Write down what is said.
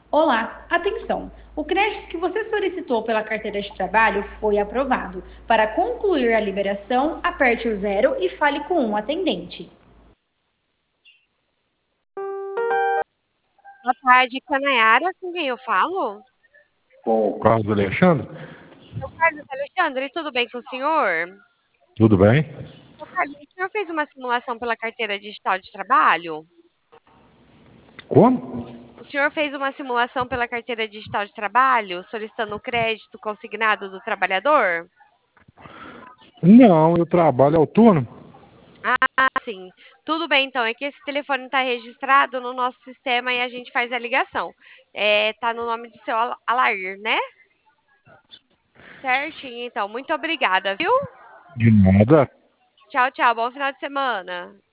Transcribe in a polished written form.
Olá, atenção! O crédito que você solicitou pela carteira de trabalho foi aprovado. Para concluir a liberação, aperte o zero e fale com um atendente. Boa tarde, Canayara, com quem eu falo? Com o Carlos Alexandre? Seu Carlos Alexandre, tudo bem com o senhor? Tudo bem? Seu Carlos, o senhor fez uma simulação pela carteira digital de trabalho? Como? O senhor fez uma simulação pela carteira digital de trabalho, solicitando o crédito consignado do trabalhador? Não, eu trabalho autônomo. Ah, sim. Tudo bem, então. É que esse telefone está registrado no nosso sistema e a gente faz a ligação. Tá no nome do seu Alair, né? Certinho, então. Muito obrigada, viu? De nada. Tchau, tchau. Bom final de semana.